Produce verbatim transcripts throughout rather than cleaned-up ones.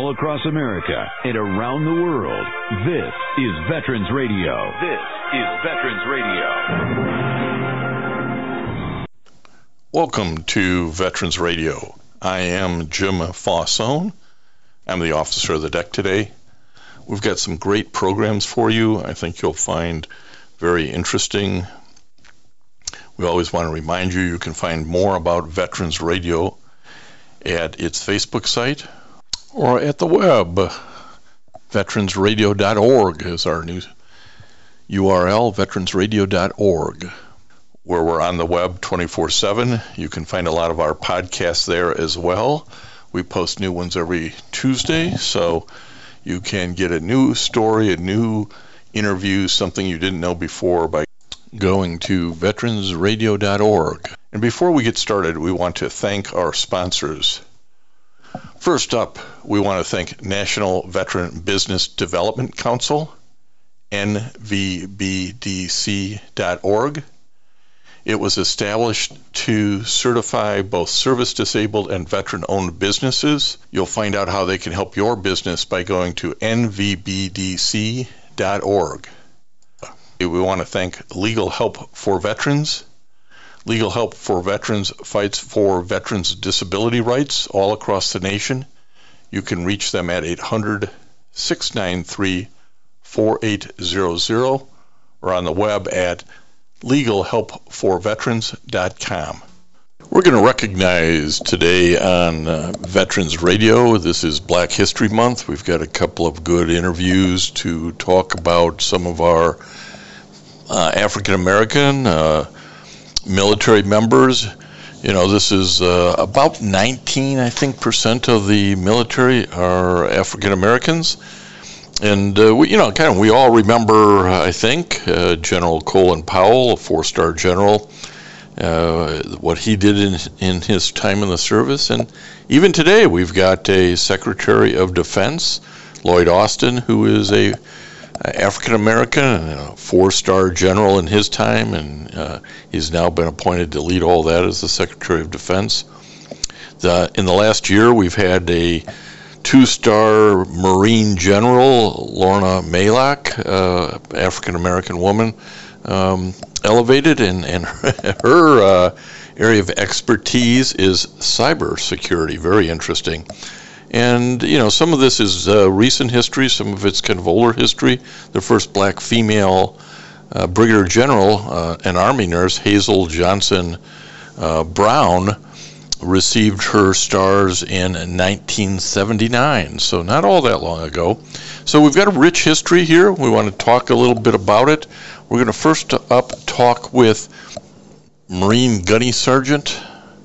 all across America and around the world. This is Veterans Radio. This is Veterans Radio. Welcome to Veterans Radio. I am Jim Faussone. I'm the officer of the deck today. We've got some great programs for you. I think you'll find very interesting. We always want to remind you, you can find more about Veterans Radio at its Facebook site or at the web. veterans radio dot org is our new U R L, veterans radio dot org, where we're on the web twenty-four seven. You can find a lot of our podcasts there as well. We post new ones every Tuesday, so you can get a new story, a new interview, something you didn't know before by going to veterans radio dot org. And before we get started, we want to thank our sponsors. First up, we want to thank National Veteran Business Development Council, N V B D C dot org. It was established to certify both service-disabled and veteran-owned businesses. You'll find out how they can help your business by going to N V B D C dot org. We want to thank Legal Help for Veterans. Legal Help for Veterans fights for veterans' disability rights all across the nation. You can reach them at eight hundred, six nine three, four eight zero zero or on the web at legal help for veterans dot com. We're going to recognize today on uh, Veterans Radio, this is Black History Month. We've got a couple of good interviews to talk about some of our uh, African American uh, military members. You know, this is uh, about nineteen, I think, percent of the military are African Americans. And, uh, we, you know, kind of, we all remember, I think, uh, General Colin Powell, a four-star general, uh, what he did in, in his time in the service. And even today, we've got a Secretary of Defense, Lloyd Austin, who is a African-American and a four-star general in his time, and uh, he's now been appointed to lead all that as the Secretary of Defense. The, in the last year, we've had a two-star Marine General, Lorna Malak, uh, African-American woman, um, elevated, and, and her uh, area of expertise is cybersecurity. Very interesting. And, you know, some of this is uh, recent history, some of it's kind of older history. The first black female uh, Brigadier General, uh, an Army nurse, Hazel Johnson uh, Brown, received her stars in nineteen seventy-nine, so not all that long ago. So we've got a rich history here. We want to talk a little bit about it. We're going to first up talk with Marine Gunny Sergeant,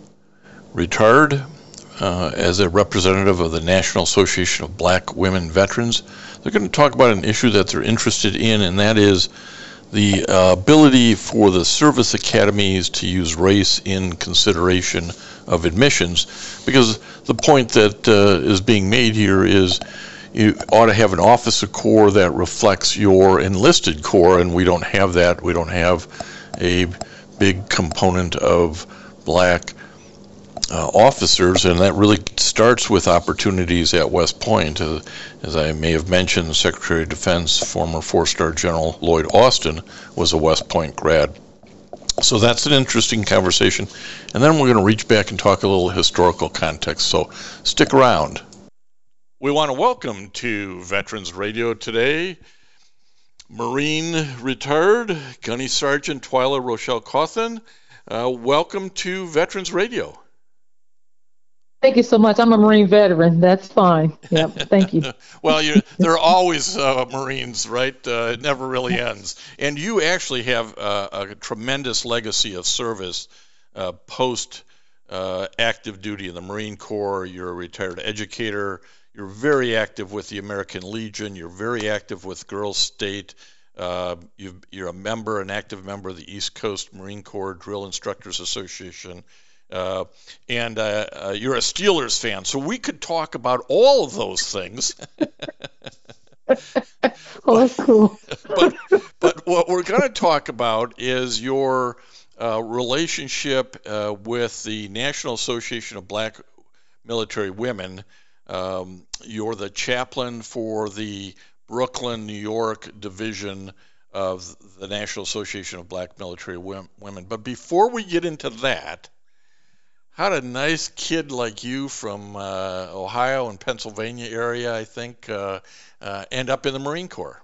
retired, uh, as a representative of the National Association of Black Women Veterans. They're going to talk about an issue that they're interested in, and that is the uh, ability for the service academies to use race in consideration of admissions, because the point that uh, is being made here is you ought to have an officer corps that reflects your enlisted corps, and we don't have that. We don't have a big component of black uh, officers, and that really starts with opportunities at West Point. Uh, as I may have mentioned, the Secretary of Defense, former four-star General Lloyd Austin, was a West Point grad. So that's an interesting conversation. And then we're going to reach back and talk a little historical context. So stick around. We want to welcome to Veterans Radio today Marine retired Gunny Sergeant Twyla Rochelle Cawthon. Uh, welcome to Veterans Radio. Thank you so much. I'm a Marine veteran. That's fine. Yep. Thank you. Well, you, there are always uh, Marines, right? Uh, it never really ends. And you actually have uh, a tremendous legacy of service uh, post uh, active duty in the Marine Corps. You're a retired educator. You're very active with the American Legion. You're very active with Girls State. Uh, you've, you're a member, an active member of the East Coast Marine Corps Drill Instructors Association. Uh, and uh, uh, you're a Steelers fan, so we could talk about all of those things. Oh, that's cool. but, but what we're going to talk about is your uh, relationship uh, with the National Association of Black Military Women. Um, you're the chaplain for the Brooklyn, New York division of the National Association of Black Military Women. But before we get into that, how did a nice kid like you from uh, Ohio and Pennsylvania area, I think, uh, uh, end up in the Marine Corps?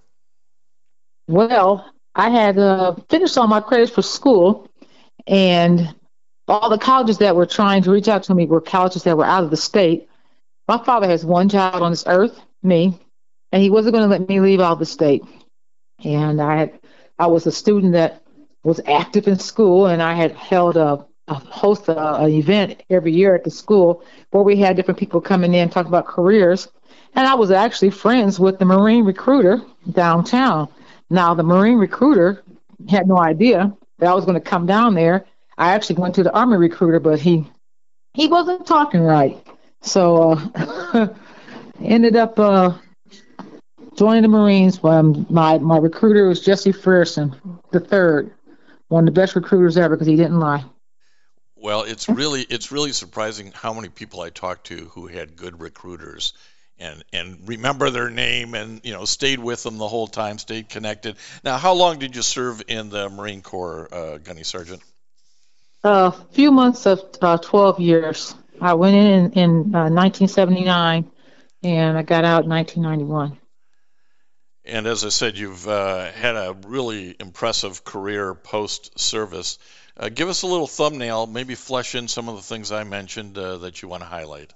Well, I had uh, finished all my credits for school, and all the colleges that were trying to reach out to me were colleges that were out of the state. My father has one child on this earth, me, and he wasn't going to let me leave out of the state. And I had, I was a student that was active in school, and I had held a, a host of an event every year at the school where we had different people coming in talking about careers. And I was actually friends with the Marine recruiter downtown. Now, the Marine recruiter had no idea that I was going to come down there. I actually went to the Army recruiter, but he he wasn't talking right. So uh, ended up uh, joining the Marines. Um, my, my recruiter was Jesse Frierson the third, one of the best recruiters ever because he didn't lie. Well, it's really it's really surprising how many people I talked to who had good recruiters and and remember their name and, you know, stayed with them the whole time, stayed connected. Now, how long did you serve in the Marine Corps, uh, Gunny Sergeant? A uh, few months of uh, twelve years. I went in in uh, nineteen seventy-nine, and I got out in nineteen ninety-one. And as I said, you've uh, had a really impressive career post-service. Uh, give us a little thumbnail, maybe flesh in some of the things I mentioned uh, that you want to highlight.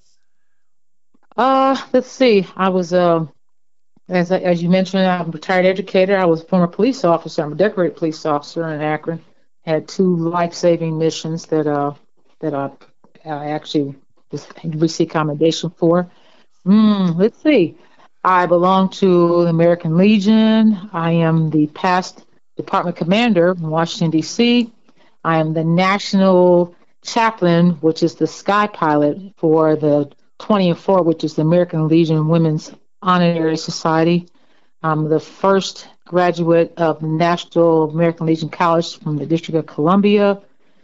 Uh, let's see. I was, uh, as as you mentioned, I'm a retired educator. I was a former police officer. I'm a decorated police officer in Akron. Had two life-saving missions that uh that I, I actually received commendation for. Mm, let's see. I belong to the American Legion. I am the past department commander in Washington, D C. I am the national chaplain, which is the sky pilot for the twenty and four, which is the American Legion Women's Honorary Society. I'm the first graduate of National American Legion College from the District of Columbia.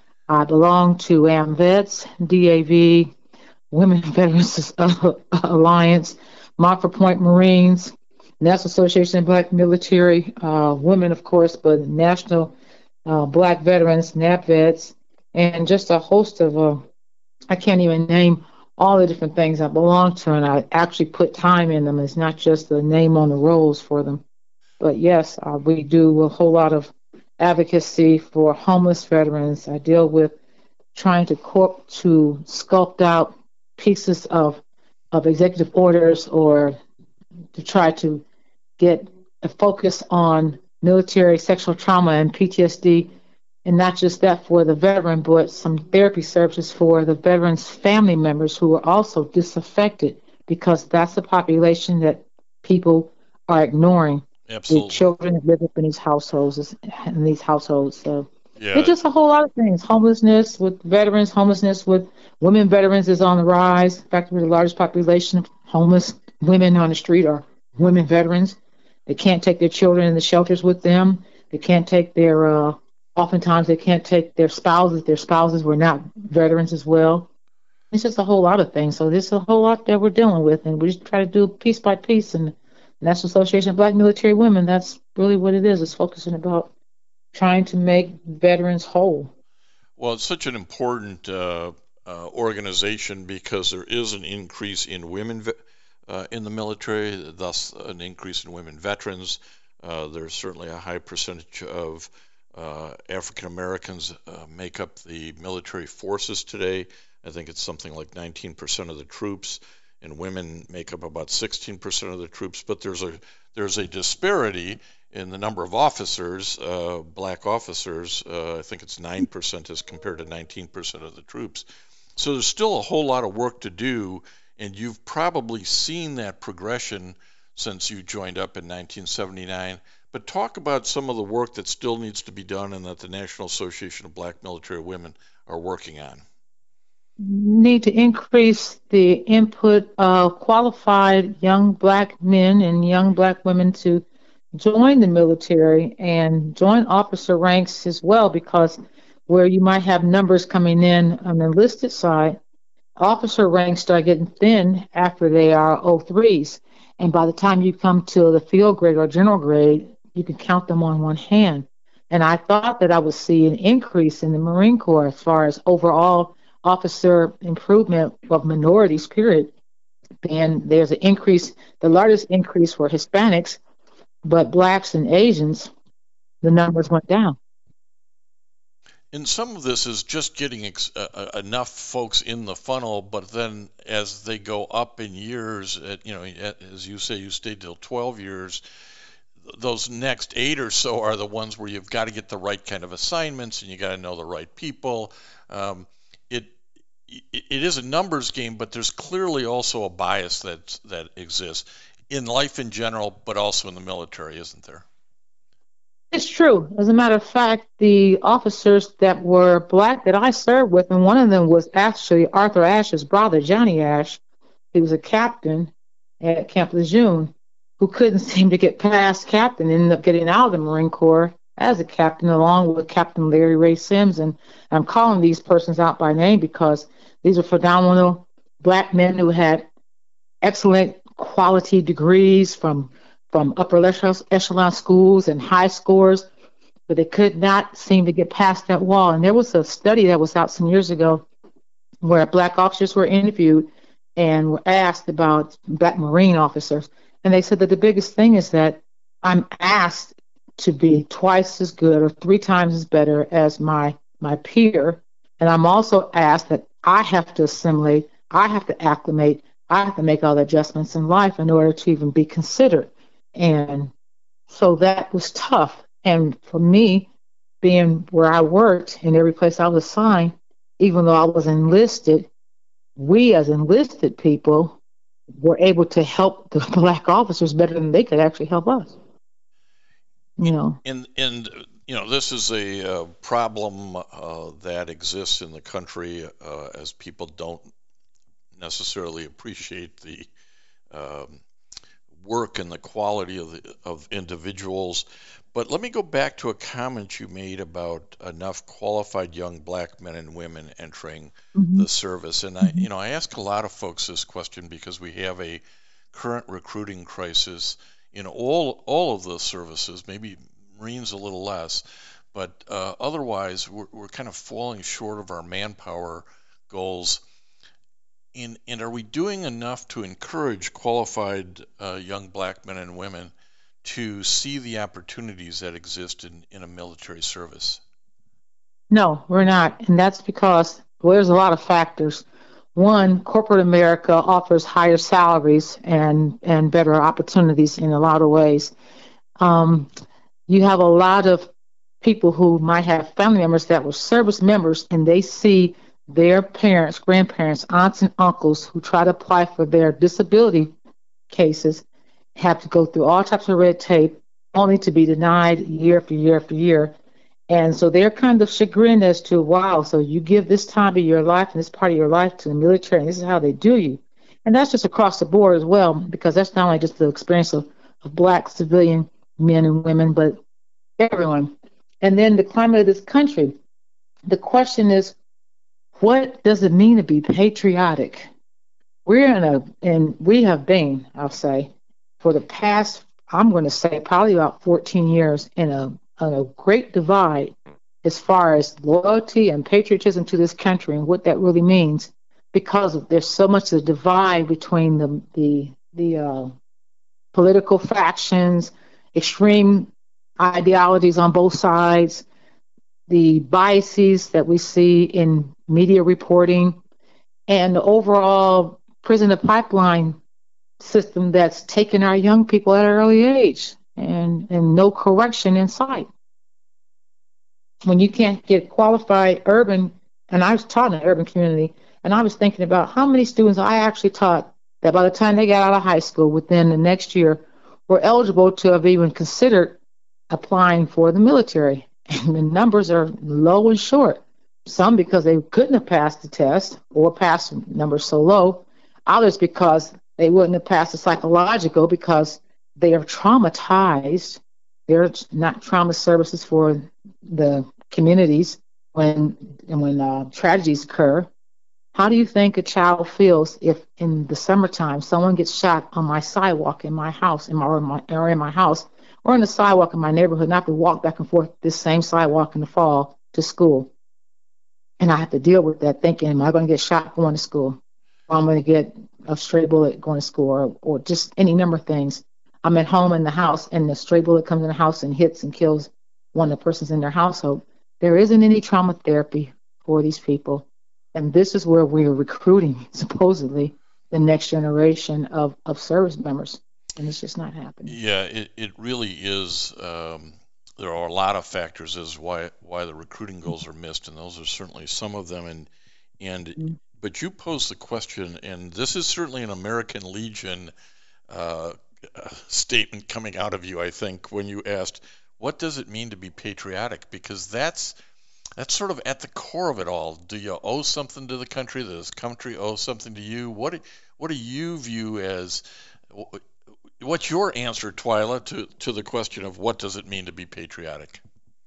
I belong to AMVETS, D A V, Women Veterans Alliance, Montford Point Marines, National Association of Black Military uh, Women, of course, but National uh, Black Veterans, NAPVETS, and just a host of, uh, I can't even name all the different things I belong to, and I actually put time in them. It's not just the name on the rolls for them. But yes, uh, we do a whole lot of advocacy for homeless veterans. I deal with trying to corp to sculpt out pieces of of executive orders or to try to get a focus on military sexual trauma and P T S D, and not just that for the veteran, but some therapy services for the veterans' family members who are also disaffected, because that's the population that people are ignoring. Absolutely. The children that live up in these households, in these households. So yeah. It's just a whole lot of things. Homelessness with veterans, homelessness with women veterans is on the rise. In fact, we're the largest population of homeless women on the street are women veterans. They can't take their children in the shelters with them. They can't take their, uh, oftentimes they can't take their spouses. Their spouses were not veterans as well. It's just a whole lot of things. So there's a whole lot that we're dealing with, and we just try to do piece by piece. And the National Association of Black Military Women, that's really what it is. It's focusing about trying to make veterans whole. Well, it's such an important uh, uh, organization because there is an increase in women ve- uh, in the military, thus an increase in women veterans. Uh, there's certainly a high percentage of uh, African Americans uh, make up the military forces today. I think it's something like nineteen percent of the troops, and women make up about sixteen percent of the troops. But there's a there's a disparity in the number of officers, uh, black officers. uh, I think it's nine percent as compared to nineteen percent of the troops. So there's still a whole lot of work to do, and you've probably seen that progression since you joined up in nineteen seventy-nine. But talk about some of the work that still needs to be done and that the National Association of Black Military Women are working on. Need to increase the input of qualified young black men and young black women to join the military and join officer ranks as well, because where you might have numbers coming in on the enlisted side, officer ranks start getting thin after they are oh threes. And by the time you come to the field grade or general grade, you can count them on one hand. And I thought that I would see an increase in the Marine Corps as far as overall officer improvement of minorities, period. And there's an increase, the largest increase for Hispanics, but blacks and Asians, the numbers went down. And some of this is just getting ex- uh, enough folks in the funnel, but then as they go up in years, at, you know, as you say, you stayed till twelve years, those next eight or so are the ones where you've got to get the right kind of assignments and you got to know the right people. Um, it, it it is a numbers game, but there's clearly also a bias that that exists in life in general, but also in the military, isn't there? It's true. As a matter of fact, the officers that were black that I served with, and one of them was actually Arthur Ashe's brother, Johnny Ashe. He was a captain at Camp Lejeune who couldn't seem to get past captain and ended up getting out of the Marine Corps as a captain, along with Captain Larry Ray Sims. And I'm calling these persons out by name because these are phenomenal black men who had excellent quality degrees from from upper echelon schools and high scores, but they could not seem to get past that wall. And there was a study that was out some years ago where black officers were interviewed and were asked about black Marine officers. And they said that the biggest thing is that I'm asked to be twice as good or three times as better as my, my peer. And I'm also asked that I have to assimilate, I have to acclimate, I have to make all the adjustments in life in order to even be considered. And so that was tough. And for me, being where I worked in every place I was assigned, even though I was enlisted, we as enlisted people were able to help the black officers better than they could actually help us. You know, and and you know, this is a uh, problem uh, that exists in the country uh, as people don't necessarily appreciate the um, work and the quality of the, of individuals. But let me go back to a comment you made about enough qualified young black men and women entering mm-hmm. the service. And I, you know, I ask a lot of folks this question because we have a current recruiting crisis in all all of the services, maybe Marines a little less, but uh, otherwise we're, we're kind of falling short of our manpower goals. In, and are we doing enough to encourage qualified uh, young black men and women to see the opportunities that exist in, in a military service? No, we're not. And that's because, well, there's a lot of factors. One, corporate America offers higher salaries and, and better opportunities in a lot of ways. Um, you have a lot of people who might have family members that were service members, and they see their parents, grandparents, aunts, and uncles who try to apply for their disability cases have to go through all types of red tape only to be denied year after year after year. And so they're kind of chagrined as to, wow, so you give this time of your life and this part of your life to the military, and this is how they do you. And that's just across the board as well, because that's not only just the experience of, of black civilian men and women, but everyone. And then the climate of this country. The question is, what does it mean to be patriotic? We're in a, and we have been, I'll say, for the past, I'm going to say probably about fourteen years in a, in a great divide as far as loyalty and patriotism to this country and what that really means, because there's so much of a divide between the the the uh, political factions, extreme ideologies on both sides, the biases that we see in media reporting, and the overall prison to pipeline system that's taken our young people at an early age, and, and no correction in sight. When you can't get qualified urban, and I was taught in an urban community, and I was thinking about how many students I actually taught that by the time they got out of high school, within the next year, were eligible to have even considered applying for the military. And the numbers are low and short. Some because they couldn't have passed the test or passed numbers so low. Others because they wouldn't have passed the psychological because they are traumatized. There's not trauma services for the communities when and when uh, tragedies occur. How do you think a child feels if in the summertime someone gets shot on my sidewalk in my house, in my or, in my or in my house, or in the sidewalk in my neighborhood, and I have to walk back and forth this same sidewalk in the fall to school, and I have to deal with that thinking, am I going to get shot going to school? Or I'm going to get a stray bullet going to school, or, or just any number of things. I'm at home in the house, and the stray bullet comes in the house and hits and kills one of the persons in their household. There isn't any trauma therapy for these people. And this is where we're recruiting, supposedly, the next generation of, of service members. And it's just not happening. Yeah, it, it really is. Um, there are a lot of factors as why why the recruiting goals are missed, and those are certainly some of them. And and mm-hmm. But you pose the question, and this is certainly an American Legion uh, statement coming out of you, I think, when you asked, what does it mean to be patriotic? Because that's That's sort of at the core of it all. Do you owe something to the country? Does this country owe something to you? What do, what do you view as, what's your answer, Twyla, to, to the question of what does it mean to be patriotic?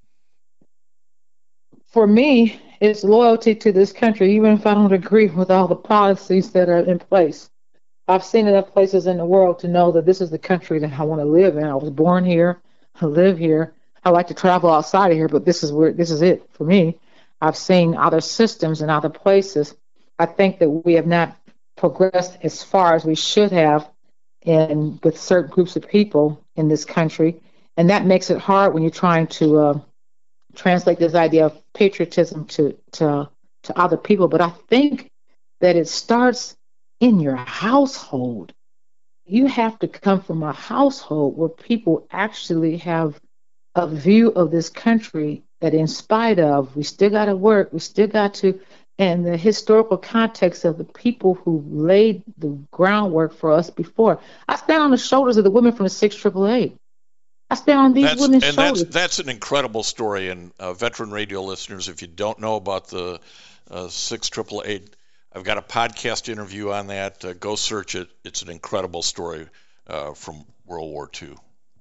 For me, it's loyalty to this country, even if I don't agree with all the policies that are in place. I've seen enough places in the world to know that this is the country that I want to live in. I was born here, I live here. I like to travel outside of here, but this is where this is it for me. I've seen other systems and other places. I think that we have not progressed as far as we should have in with certain groups of people in this country, and that makes it hard when you're trying to uh, translate this idea of patriotism to to to other people. But I think that it starts in your household. You have to come from a household where people actually have a view of this country that in spite of, we still got to work, we still got to, and the historical context of the people who laid the groundwork for us before. I stand on the shoulders of the women from the six triple eight. I stand on these that's, women's and shoulders. That's, that's an incredible story, and uh, veteran radio listeners, if you don't know about the uh, six triple eight, I've got a podcast interview on that. Uh, go search it. It's an incredible story uh, from World War Two.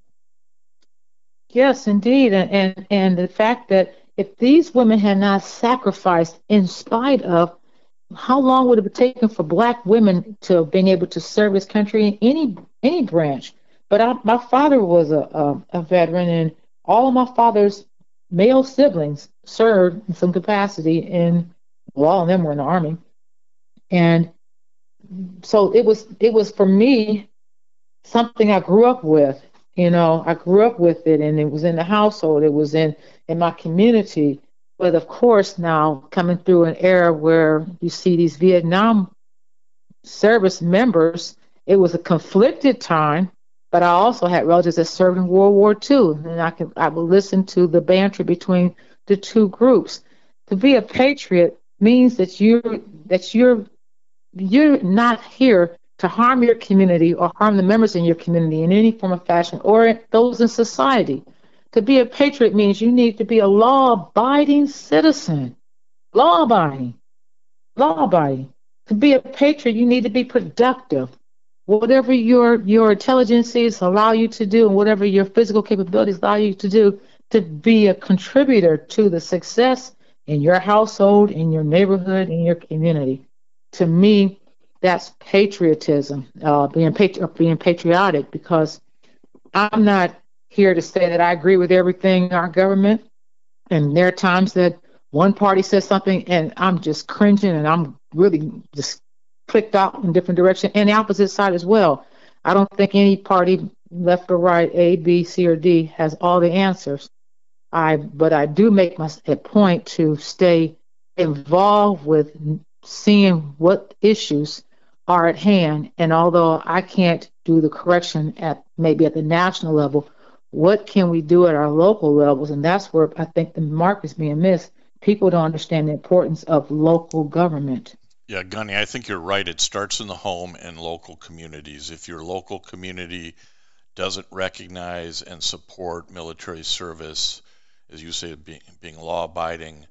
Yes, indeed. And, and and the fact that if these women had not sacrificed in spite of, how long would it have taken for black women to being able to serve this country in any any branch? But I, my father was a, a, a veteran, and all of my father's male siblings served in some capacity in, well, all of them were in the Army. And so it was it was for me something I grew up with. You know, I grew up with it, and it was in the household. It was in, in my community. But of course, now coming through an era where you see these Vietnam service members, it was a conflicted time. But I also had relatives that served in World War Two, and I can I would listen to the banter between the two groups. To be a patriot means that you're that you're you're not here to harm your community or harm the members in your community in any form or fashion, or those in society. To be a patriot means you need to be a law-abiding citizen. Law-abiding. Law-abiding. To be a patriot, you need to be productive. Whatever your your intelligences allow you to do, and whatever your physical capabilities allow you to do, to be a contributor to the success in your household, in your neighborhood, in your community. To me, that's patriotism, uh, being patri- being patriotic, because I'm not here to say that I agree with everything in our government. And there are times that one party says something and I'm just cringing and I'm really just clicked out in a different direction, and the opposite side as well. I don't think any party, left or right, A, B, C, or D, has all the answers. I, but I do make my, a point to stay involved with seeing what issues are at hand, and although I can't do the correction at maybe at the national level, what can we do at our local levels? And that's where I think the mark is being missed. People don't understand the importance of local government. Yeah, Gunny, I think you're right. It starts in the home and local communities. If your local community doesn't recognize and support military service, as you say, being, being law-abiding,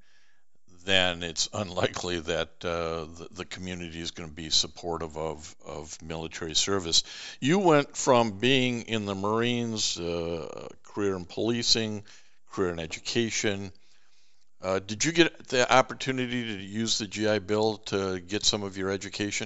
then it's unlikely that uh, the, the community is going to be supportive of, of military service. You went from being in the Marines, uh, career in policing, career in education, Uh, did you get the opportunity to use the G I Bill to get some of your education?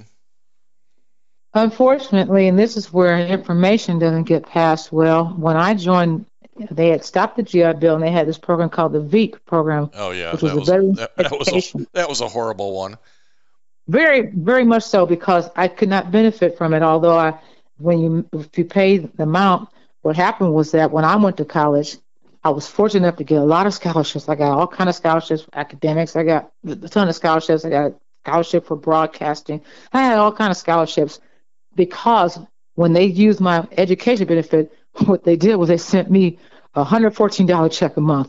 Unfortunately, and this is where information doesn't get passed well, when I joined, they had stopped the G I Bill and they had this program called the V E E program, Oh yeah, which was that a was Veterans that, that was a Education. that was a horrible one. Very, very much so, because I could not benefit from it. Although I, when you if you pay the amount, what happened was that when I went to college, I was fortunate enough to get a lot of scholarships. I got all kind of scholarships for academics. I got a ton of scholarships. I got a scholarship for broadcasting. I had all kind of scholarships because when they used my education benefit, what they did was they sent me a one hundred fourteen dollars check a month,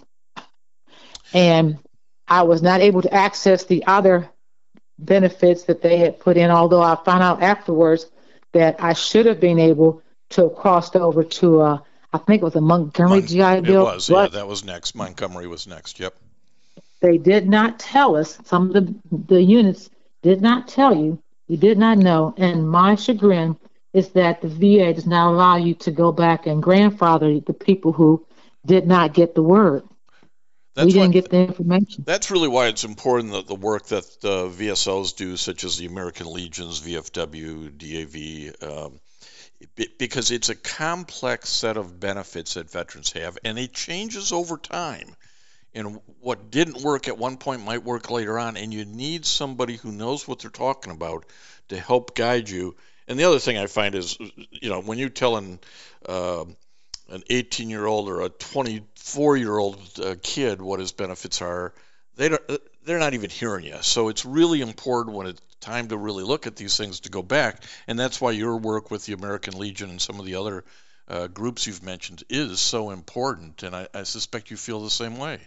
and I was not able to access the other benefits that they had put in, although I found out afterwards that I should have been able to have crossed over to, uh, I think it was a Montgomery Mon- G I it Bill. was, but yeah, that was next. Montgomery was next. Yep. They did not tell us, some of the, the units did not tell you, you did not know, and my chagrin is that the V A does not allow you to go back and grandfather the people who did not get the word. That's we didn't what, get the information. That's really why it's important that the work that the V S Os do, such as the American Legions, V F W, D A V, um, because it's a complex set of benefits that veterans have, and it changes over time. And what didn't work at one point might work later on, and you need somebody who knows what they're talking about to help guide you. And the other thing I find is, you know, when you're telling uh, an eighteen-year-old or a twenty-four-year-old uh, kid what his benefits are, they don't, they're not even hearing you. So it's really important when it's time to really look at these things to go back. And that's why your work with the American Legion and some of the other uh, groups you've mentioned is so important. And I, I suspect you feel the same way.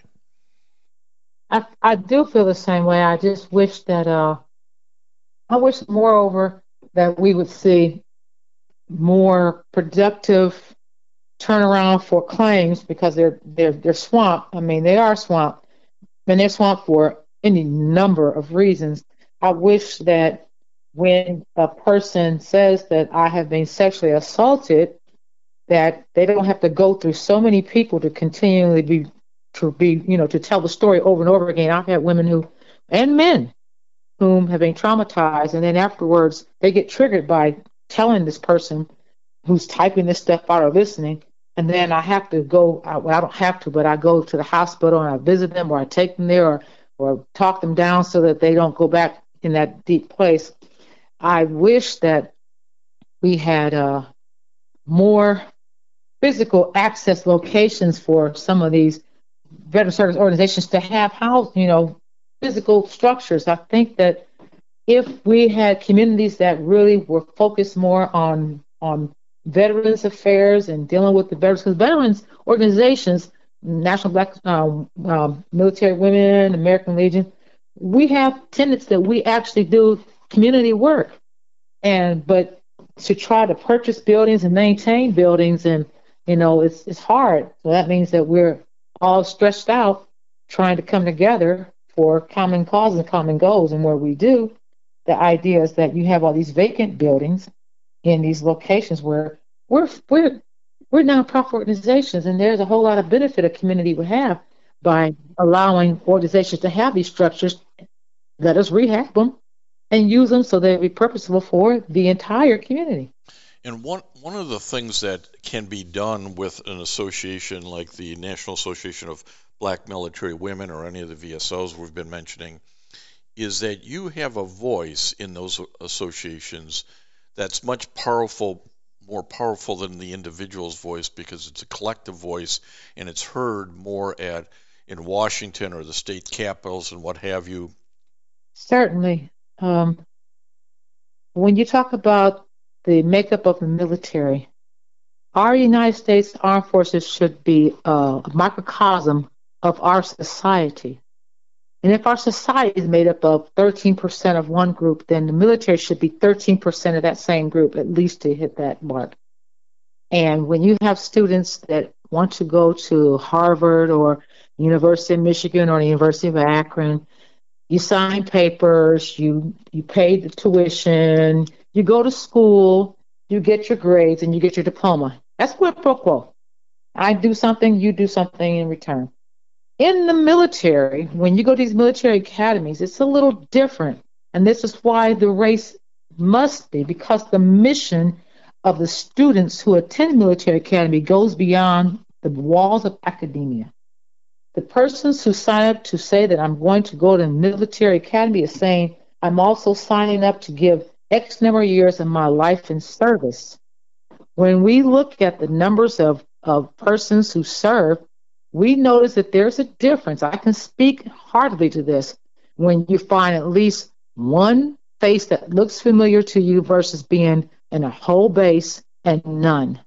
I, I do feel the same way. I just wish that, uh, I wish, moreover, that we would see more productive turnaround for claims, because they're they're they're swamped. I mean, they are swamped, and they're swamped for any number of reasons. I wish that when a person says that I have been sexually assaulted, that they don't have to go through so many people to continually be to be you know to tell the story over and over again. I've had women who and men whom have been traumatized, and then afterwards they get triggered by telling this person who's typing this stuff out or listening. And then I have to go, well, I don't have to, but I go to the hospital and I visit them, or I take them there, or, or talk them down so that they don't go back in that deep place. I wish that we had uh, more physical access locations for some of these veteran service organizations to have house, you know, physical structures. I think that if we had communities that really were focused more on on veterans affairs and dealing with the veterans, because veterans organizations, National Black um, um, Military Women, American Legion, we have tenets that we actually do community work, and but to try to purchase buildings and maintain buildings, and you know, it's it's hard. So that means that we're all stressed out trying to come together for common causes and common goals. And where we do, the idea is that you have all these vacant buildings in these locations where we're we're we're nonprofit organizations, and there's a whole lot of benefit a community would have by allowing organizations to have these structures. Let us rehab them and use them so they'll be purposeful for the entire community. And one one of the things that can be done with an association like the National Association of Black Military Women, or any of the V S Os we've been mentioning, is that you have a voice in those associations that's much powerful, more powerful than the individual's voice, because it's a collective voice and it's heard more at in Washington or the state capitals and what have you. Certainly. Um, when you talk about the makeup of the military, our United States Armed Forces should be a microcosm of our society. And if our society is made up of thirteen percent of one group, then the military should be thirteen percent of that same group, at least to hit that mark. And when you have students that want to go to Harvard or University of Michigan or the University of Akron, you sign papers, you you pay the tuition, you go to school, you get your grades, and you get your diploma. That's quid pro quo. I do something, you do something in return. In the military, when you go to these military academies, it's a little different. And this is why the race must be, because the mission of the students who attend military academy goes beyond the walls of academia. The persons who sign up to say that I'm going to go to military academy is saying I'm also signing up to give X number of years of my life in service. When we look at the numbers of, of persons who serve, we notice that there's a difference. I can speak heartily to this. When you find at least one face that looks familiar to you versus being in a whole base and none.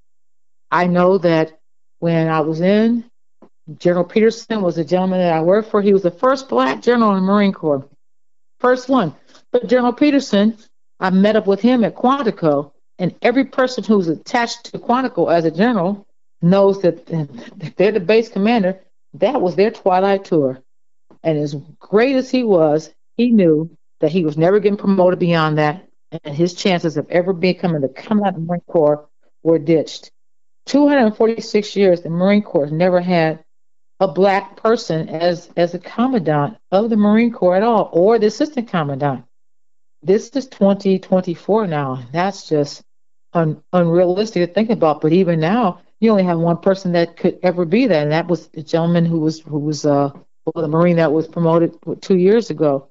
I know that when I was in, General Peterson was a gentleman that I worked for. He was the first black general in the Marine Corps. First one. But General Peterson, I met up with him at Quantico, and every person who's attached to Quantico as a general knows that if they're the base commander, that was their twilight tour. And as great as he was, he knew that he was never getting promoted beyond that, and his chances of ever becoming the coming out of the Marine Corps were ditched. two hundred forty-six years, the Marine Corps never had a black person as, as a commandant of the Marine Corps at all, or the assistant commandant. This is twenty twenty-four now. That's just un, unrealistic to think about. But even now, you only have one person that could ever be that, and that was the gentleman who was who was uh, the Marine that was promoted two years ago.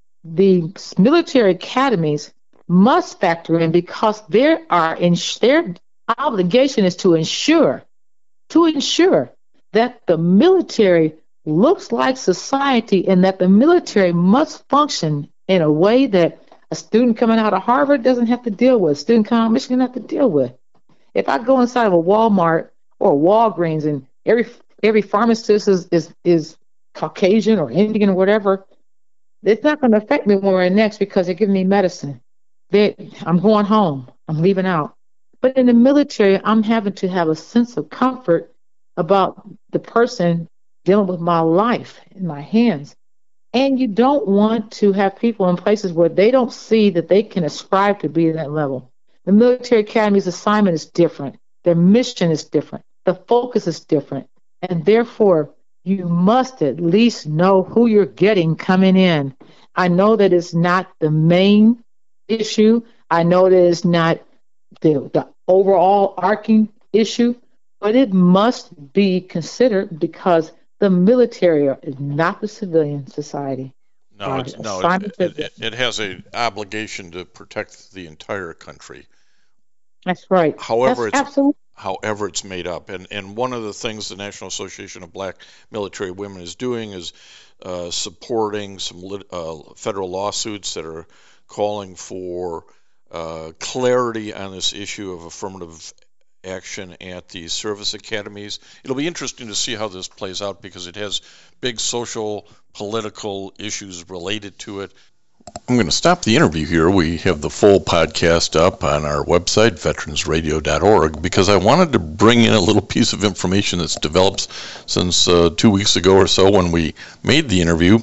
The military academies must factor in because there are in, their obligation is to ensure to ensure that the military looks like society, and that the military must function in a way that a student coming out of Harvard doesn't have to deal with, a student coming out of Michigan doesn't have to deal with. If I go inside of a Walmart or a Walgreens and every every pharmacist is, is, is Caucasian or Indian or whatever, it's not going to affect me one way or next because they're giving me medicine. They, I'm going home. I'm leaving out. But in the military, I'm having to have a sense of comfort about the person dealing with my life in my hands. And you don't want to have people in places where they don't see that they can ascribe to be at that level. The military academy's assignment is different. Their mission is different. The focus is different. And therefore, you must at least know who you're getting coming in. I know that it's not the main issue. I know that it's not the, the overall arcing issue, but it must be considered because the military is not the civilian society. No, it's, no it, it, it, it has an obligation to protect the entire country. That's right. However, That's it's absolutely. however it's made up. And, and one of the things the National Association of Black Military Women is doing is uh, supporting some lit, uh, federal lawsuits that are calling for uh, clarity on this issue of affirmative action at the service academies. It'll be interesting to see how this plays out because it has big social, political issues related to it. I'm going to stop the interview here. We have the full podcast up on our website, veterans radio dot org, because I wanted to bring in a little piece of information that's developed since uh, two weeks ago or so when we made the interview,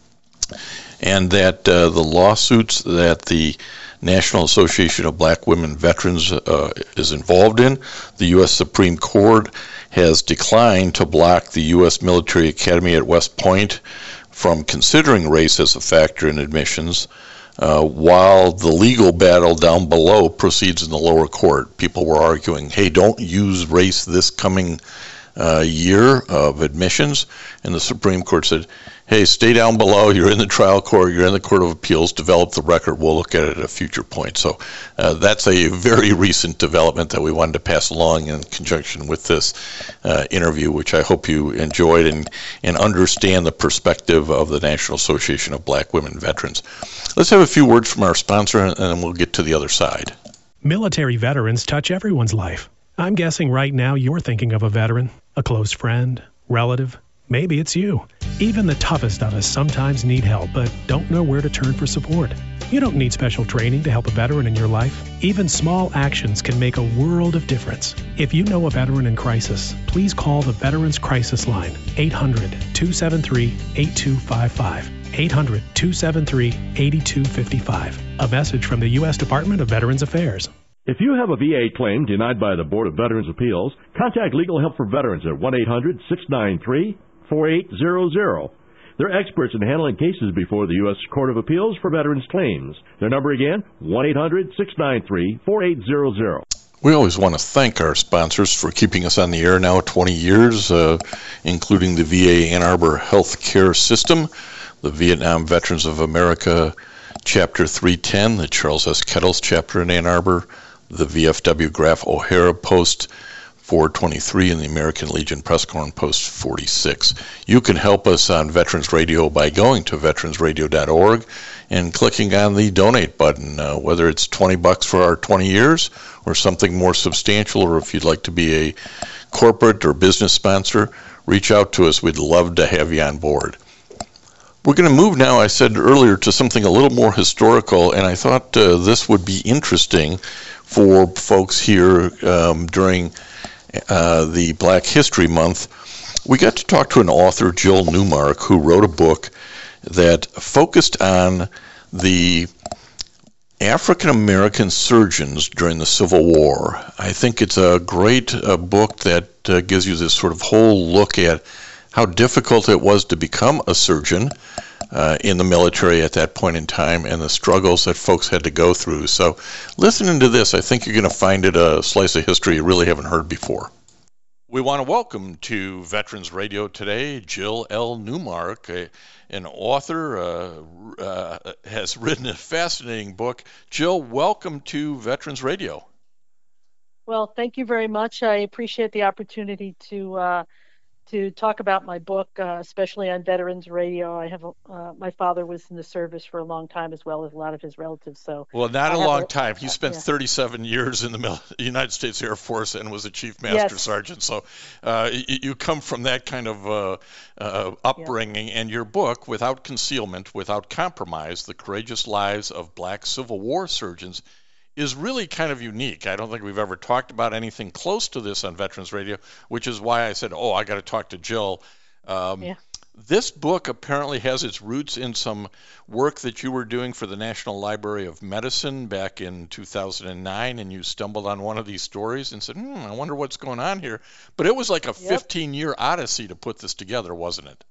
and that uh, the lawsuits that the National Association of Black Women Veterans uh, is involved in, the U S Supreme Court has declined to block the U S Military Academy at West Point from considering race as a factor in admissions, uh, while the legal battle down below proceeds in the lower court. People were arguing, hey, don't use race this coming uh, year of admissions, and the Supreme Court said, hey, stay down below, you're in the trial court, you're in the Court of Appeals, develop the record, we'll look at it at a future point. So uh, that's a very recent development that we wanted to pass along in conjunction with this uh, interview, which I hope you enjoyed and, and understand the perspective of the National Association of Black Women Veterans. Let's have a few words from our sponsor, and then we'll get to the other side. Military veterans touch everyone's life. I'm guessing right now you're thinking of a veteran, a close friend, relative. Maybe it's you. Even the toughest of us sometimes need help, but don't know where to turn for support. You don't need special training to help a veteran in your life. Even small actions can make a world of difference. If you know a veteran in crisis, please call the Veterans Crisis Line, eight hundred, two seven three, eight two five five. eight hundred, two seven three, eight two five five. A message from the U S Department of Veterans Affairs. If you have a V A claim denied by the Board of Veterans' Appeals, contact Legal Help for Veterans at one eight hundred, six nine three, four eight zero zero. They're experts in handling cases before the U S Court of Appeals for Veterans Claims. Their number again, one eight hundred six nine three four eight zero zero. We always want to thank our sponsors for keeping us on the air now twenty years, uh, including the V A Ann Arbor Health Care System, the Vietnam Veterans of America Chapter three ten, the Charles S. Kettles chapter in Ann Arbor, the V F W Graf O'Hara Post four twenty-three, and the American Legion Press Corps Post forty-six. You can help us on Veterans Radio by going to veterans radio dot org and clicking on the donate button, uh, whether it's twenty bucks for our twenty years or something more substantial, or if you'd like to be a corporate or business sponsor, reach out to us. We'd love to have you on board. We're going to move now, I said earlier, to something a little more historical, and I thought uh, this would be interesting for folks here um, during uh, the Black History Month. We got to talk to an author, Jill Newmark, who wrote a book that focused on the African American surgeons during the Civil War. I think it's a great uh, book that uh, gives you this sort of whole look at how difficult it was to become a surgeon uh, in the military at that point in time, and the struggles that folks had to go through. So listening to this, I think you're going to find it a slice of history you really haven't heard before. We want to welcome to Veterans Radio today Jill L. Newmark, a, an author, uh, uh, has written a fascinating book. Jill, welcome to Veterans Radio. Well, thank you very much. I appreciate the opportunity to uh, to talk about my book, uh, especially on Veterans Radio. I have a, uh, my father was in the service for a long time, as well as a lot of his relatives. So, well, not I a long a, time. He spent yeah. thirty-seven years in the Mil- United States Air Force and was a Chief Master yes. Sergeant. So, uh, you, you come from that kind of uh, uh, upbringing. Yeah. And your book, Without Concealment, Without Compromise: The Courageous Lives of Black Civil War Surgeons, is really kind of unique. I don't think we've ever talked about anything close to this on Veterans Radio, which is why I said, oh, I got to talk to Jill. Um, yeah. This book apparently has its roots in some work that you were doing for the National Library of Medicine back in two thousand nine, and you stumbled on one of these stories and said, hmm, I wonder what's going on here. But it was like a fifteen-year odyssey to put this together, wasn't it?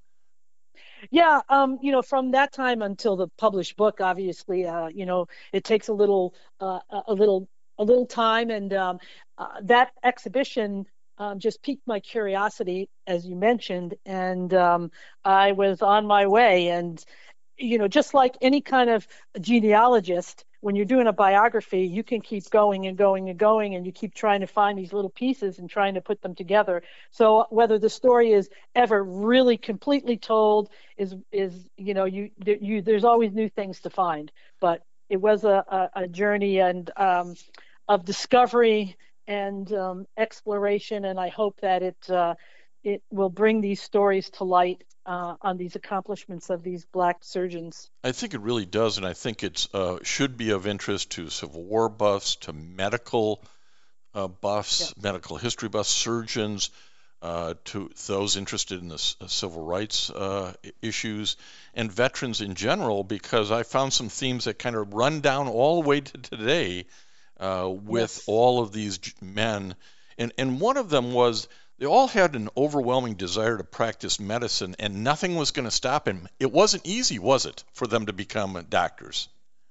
Yeah, um, you know, from that time until the published book, obviously, uh, you know, it takes a little, uh, a little, a little time, and um, uh, that exhibition um, just piqued my curiosity, as you mentioned, and um, I was on my way. And you know, just like any kind of genealogist, when you're doing a biography, you can keep going and going and going, and you keep trying to find these little pieces and trying to put them together. So whether the story is ever really completely told is, is you know, you, you there's always new things to find. But it was a, a, a journey and um, of discovery and um, exploration, and I hope that it uh, it will bring these stories to light uh, on these accomplishments of these Black surgeons. I think it really does, and I think it uh, should be of interest to Civil War buffs, to medical uh, buffs, yeah. medical history buffs, surgeons, uh, to those interested in the uh, civil rights uh, issues, and veterans in general, because I found some themes that kind of run down all the way to today uh, with yes. all of these men. And, and one of them was, they all had an overwhelming desire to practice medicine, and nothing was going to stop him. It wasn't easy, was it, for them to become doctors?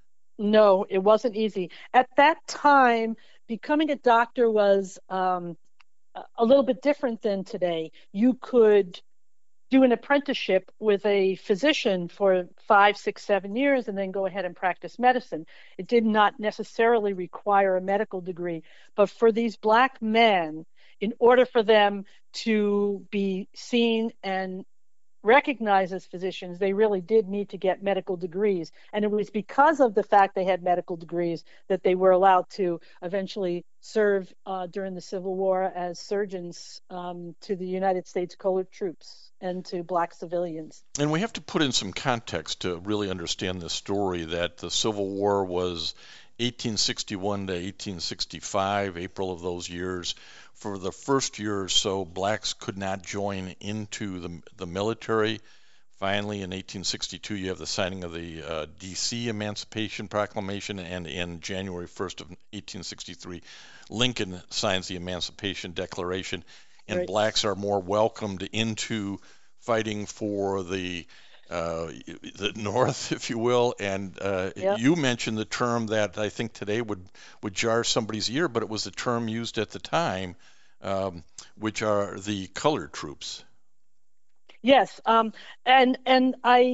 No, it wasn't easy. At that time, becoming a doctor was um, a little bit different than today. You could do an apprenticeship with a physician for five, six, seven years and then go ahead and practice medicine. It did not necessarily require a medical degree. But for these Black men, in order for them to be seen and recognized as physicians, they really did need to get medical degrees. And it was because of the fact they had medical degrees that they were allowed to eventually serve uh, during the Civil War as surgeons um, to the United States colored troops and to Black civilians. And we have to put in some context to really understand this story, that the Civil War was eighteen sixty-one to eighteen sixty-five, April of those years. For the first year or so, Blacks could not join into the, the military. Finally, in eighteen sixty-two, you have the signing of the uh, D C Emancipation Proclamation, and in January first of eighteen sixty-three, Lincoln signs the Emancipation Declaration, and right. Blacks are more welcomed into fighting for the uh, the North, if you will. And uh, Yep. you mentioned the term that I think today would, would jar somebody's ear, but it was the term used at the time, um, which are the colored troops. Yes, um, and and I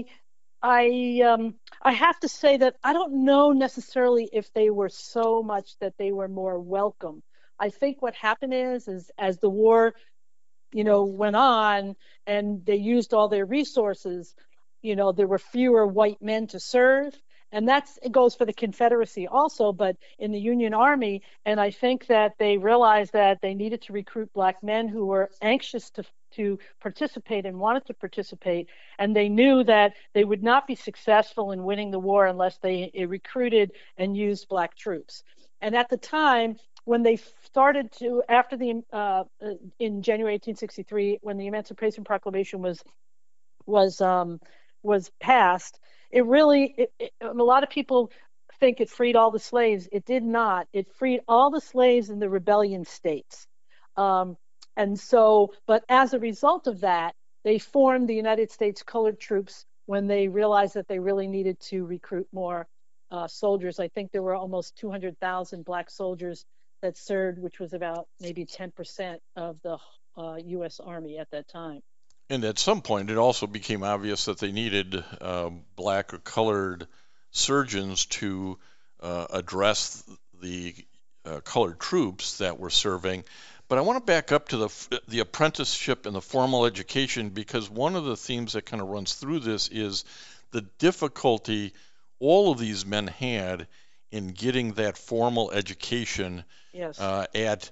I um, I have to say that I don't know necessarily if they were so much that they were more welcome. I think what happened is is as the war, you know, went on and they used all their resources, you know, there were fewer white men to serve. And that's it goes for the Confederacy also, but in the Union Army. And I think that they realized that they needed to recruit black men who were anxious to to participate and wanted to participate. And they knew that they would not be successful in winning the war unless they uh, recruited and used black troops. And at the time, when they started to, after the, uh, uh, in January eighteen sixty-three, when the Emancipation Proclamation was was um, was passed, it really, it, it, a lot of people think it freed all the slaves. It did not. It freed all the slaves in the rebellion states. Um, and so, but as a result of that, they formed the United States Colored Troops when they realized that they really needed to recruit more uh, soldiers. I think there were almost two hundred thousand black soldiers that served, which was about maybe ten percent of the uh, U S Army at that time. And at some point, it also became obvious that they needed uh, black or colored surgeons to uh, address the uh, colored troops that were serving. But I want to back up to the the apprenticeship and the formal education, because one of the themes that kind of runs through this is the difficulty all of these men had in getting that formal education. Yes. uh, at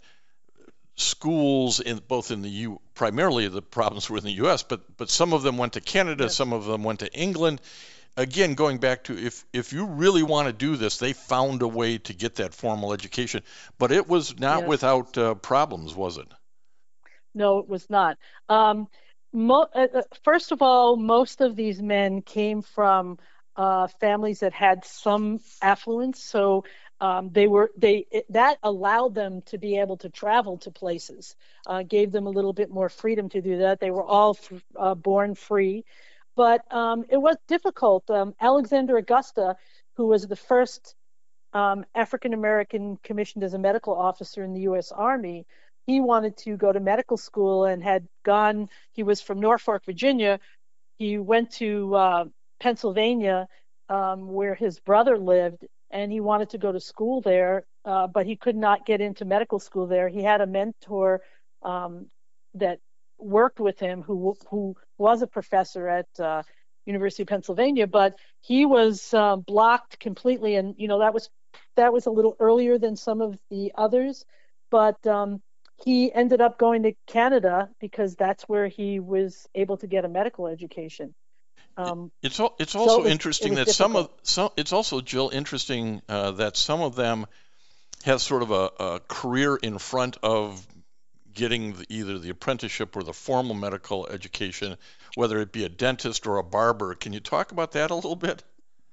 schools in both in the U primarily the problems were in the U S, but but some of them went to Canada, Yes. some of them went to England. Again, going back to if if you really want to do this, they found a way to get that formal education, but it was not Yes. without uh, problems, was it? No, it was not. Um, mo- uh, uh, first of all, most of these men came from uh, families that had some affluence, so um, they were they it, that allowed them to be able to travel to places, uh, gave them a little bit more freedom to do that. They were all f- uh, born free, but um, it was difficult. Um, Alexander Augusta, who was the first um, African American commissioned as a medical officer in the U S Army, he wanted to go to medical school and had gone, he was from Norfolk, Virginia. He went to uh, Pennsylvania, um, where his brother lived, and he wanted to go to school there, uh, but he could not get into medical school there. He had a mentor um, that worked with him who who was a professor at uh, University of Pennsylvania, but he was uh, blocked completely. And you know that was that was a little earlier than some of the others, but um, he ended up going to Canada because that's where he was able to get a medical education. Um, It's al- it's also so it was, interesting it was that some of difficult. some it's also, Jill, interesting uh, that some of them have sort of a, a career in front of getting the, either the apprenticeship or the formal medical education, whether it be a dentist or a barber. Can you talk about that a little bit?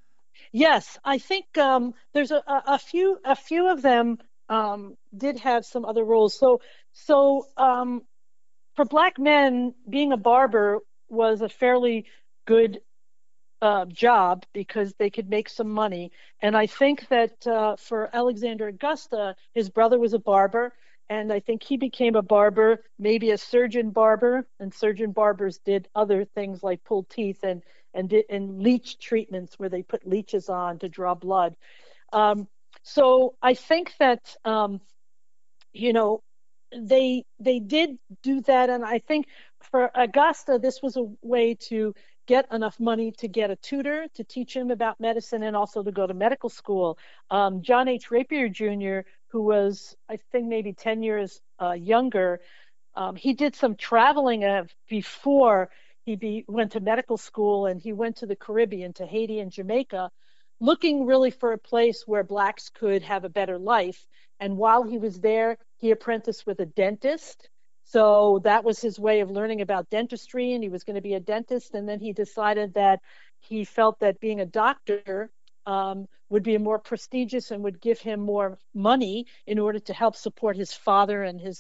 Yes, I think um, there's a, a, a few a few of them um, did have some other roles. So so um, for black men, being a barber was a fairly good uh, job because they could make some money. And I think that uh, for Alexander Augusta, his brother was a barber, and I think he became a barber, maybe a surgeon barber. And surgeon barbers did other things like pull teeth and and did and leech treatments where they put leeches on to draw blood. Um, so I think that um, you know they they did do that, and I think for Augusta this was a way to get enough money to get a tutor to teach him about medicine and also to go to medical school. um, John H. Rapier Junior, who was I think maybe ten years uh, younger, um, he did some traveling uh, before he be, went to medical school, and he went to the Caribbean, to Haiti and Jamaica, looking really for a place where blacks could have a better life. And while he was there, he apprenticed with a dentist. So that was his way of learning about dentistry, and he was going to be a dentist. And then he decided that he felt that being a doctor um, would be more prestigious and would give him more money in order to help support his father and his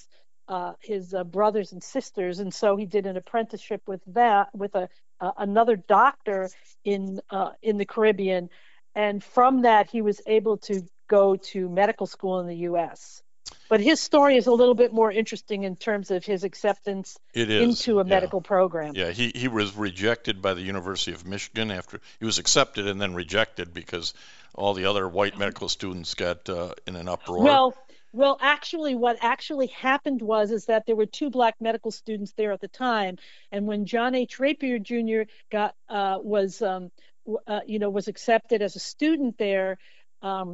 uh, his uh, brothers and sisters, and so he did an apprenticeship with that with a uh, another doctor in uh, in the Caribbean, and from that he was able to go to medical school in the U S But his story is a little bit more interesting in terms of his acceptance It is, into a yeah. medical program. Yeah, he, he was rejected by the University of Michigan after he was accepted and then rejected because all the other white medical students got uh, in an uproar. Well, well, actually, what actually happened was is that there were two black medical students there at the time, and when John H. Rapier Junior got uh, was um, uh, you know was accepted as a student there. Um,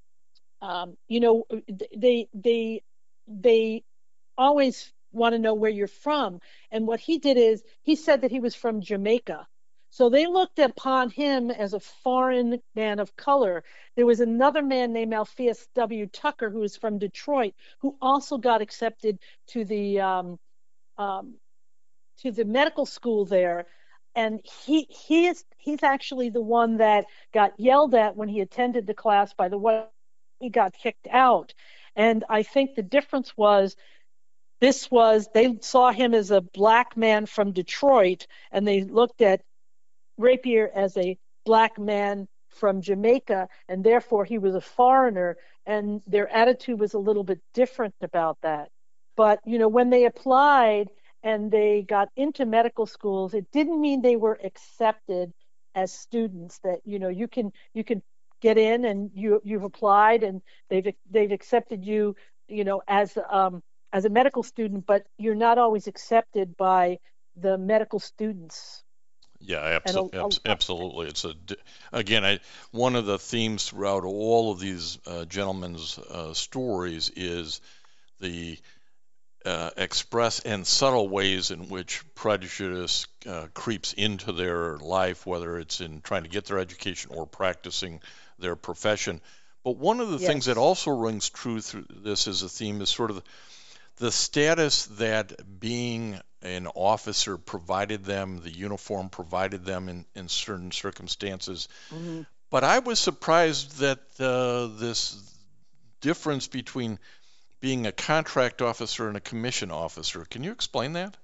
um, you know, they they they always want to know where you're from, and what he did is he said that he was from Jamaica. So they looked upon him as a foreign man of color. There was another man named Alpheus W. Tucker, who was from Detroit, who also got accepted to the um, um, to the medical school there. And he he is he's actually the one that got yelled at when he attended the class by the white. He got kicked out. And I think the difference was this was they saw him as a black man from Detroit, and they looked at Rapier as a black man from Jamaica, and therefore he was a foreigner, and their attitude was a little bit different about that. But, you know, when they applied and they got into medical schools, it didn't mean they were accepted as students, that, you know, you can you can get in and you you've applied and they've they've accepted you, you know, as um as a medical student, but you're not always accepted by the medical students. Yeah, abso- absolutely. It's a again, I, one of the themes throughout all of these uh, gentlemen's uh, stories is the uh, express and subtle ways in which prejudice uh, creeps into their life, whether it's in trying to get their education or practicing their profession. But one of the yes. things that also rings true through this as a theme is sort of the status that being an officer provided them, the uniform provided them in, in certain circumstances. Mm-hmm. But I was surprised that uh, this difference between being a contract officer and a commission officer. Can you explain that?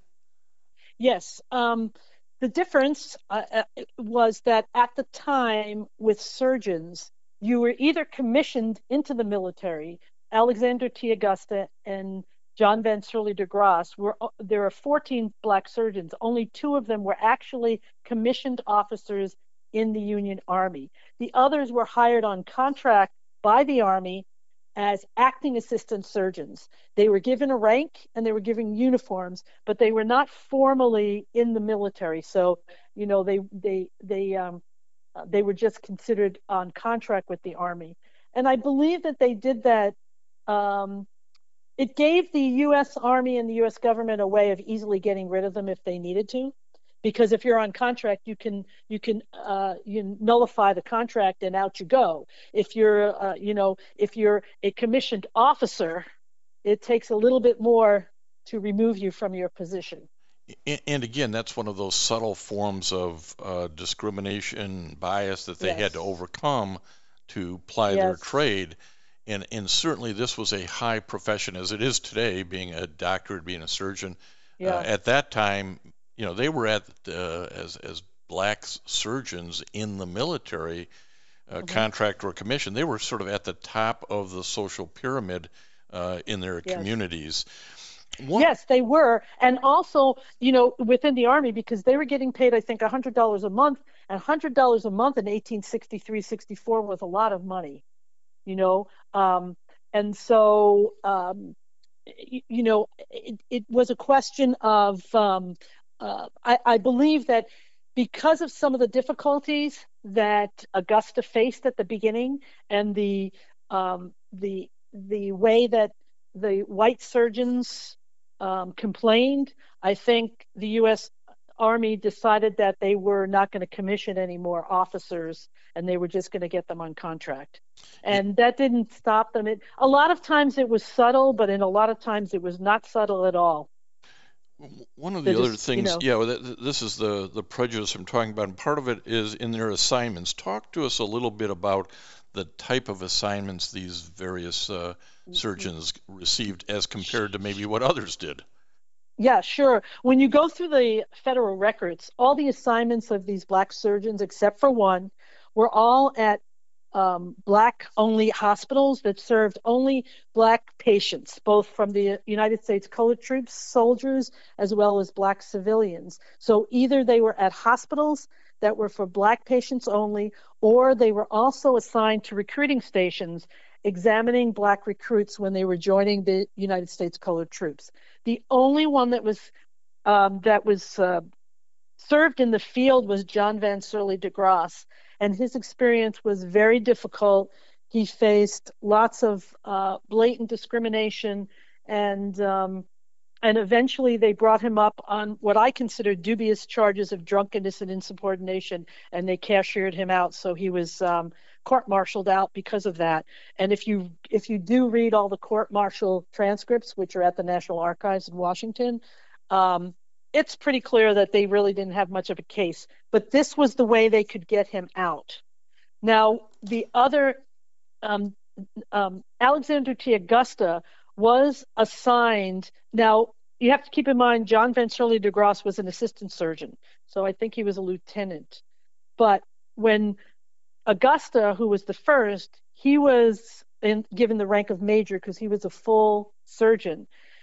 Yes. Um, the difference uh, was that at the time with surgeons, you were either commissioned into the military. Alexander T. Augusta and John Van Serly de Grasse, were, there are fourteen black surgeons. Only two of them were actually commissioned officers in the Union Army. The others were hired on contract by the Army as acting assistant surgeons. They were given a rank and they were given uniforms, but they were not formally in the military. So, you know, they they they um, they were just considered on contract with the Army. And I believe that they did that. Um, It gave the U S Army and the U S government a way of easily getting rid of them if they needed to, because if you're on contract, you can you can uh, you nullify the contract and out you go. If you're uh, you know if you're a commissioned officer, it takes a little bit more to remove you from your position. And again, that's one of those subtle forms of uh, discrimination, bias that they yes. had to overcome to ply yes. their trade. And, and certainly this was a high profession, as it is today, being a doctor, being a surgeon. Yeah. Uh, at that time, you know, they were at uh, as as black surgeons in the military, uh, mm-hmm. contract or commission. They were sort of at the top of the social pyramid uh, in their yes. communities. What? Yes, they were, and also, you know, within the Army, because they were getting paid, I think, one hundred dollars a month, and one hundred dollars a month in eighteen sixty-three sixty-four was a lot of money. You know, um, and so, um, you, you know, it, it was a question of, um, uh, I, I believe that because of some of the difficulties that Augusta faced at the beginning, and the um, the the way that the white surgeons um, complained, I think the U S Army decided that they were not going to commission any more officers, and they were just going to get them on contract. And that didn't stop them. It, a lot of times it was subtle, but in a lot of times it was not subtle at all. One of the They're other just, things, you know, yeah, this is the, the prejudice I'm talking about, and part of it is in their assignments. Talk to us a little bit about the type of assignments these various uh, surgeons received as compared to maybe what others did. Yeah, sure. When you go through the federal records, all the assignments of these black surgeons, except for one, were all at um, black-only hospitals that served only black patients, both from the United States colored troops, soldiers, as well as black civilians. So either they were at hospitals that were for black patients only, or they were also assigned to recruiting stations examining black recruits when they were joining the United States colored troops. The only one that was um, that was uh, served in the field was John Van Serly de Grasse, and his experience was very difficult. He faced lots of uh, blatant discrimination, and um, and eventually they brought him up on what I consider dubious charges of drunkenness and insubordination, and they cashiered him out. So he was um, court-martialed out because of that. And if you if you do read all the court-martial transcripts, which are at the National Archives in Washington, um, it's pretty clear that they really didn't have much of a case. But this was the way they could get him out. Now, the other, um, um, Alexander T. Augusta was assigned. Now, you have to keep in mind, John Van Serly de Grasse was an assistant surgeon, so I think he was a lieutenant. But when Augusta, who was the first, he was in, given the rank of major because he was a full surgeon.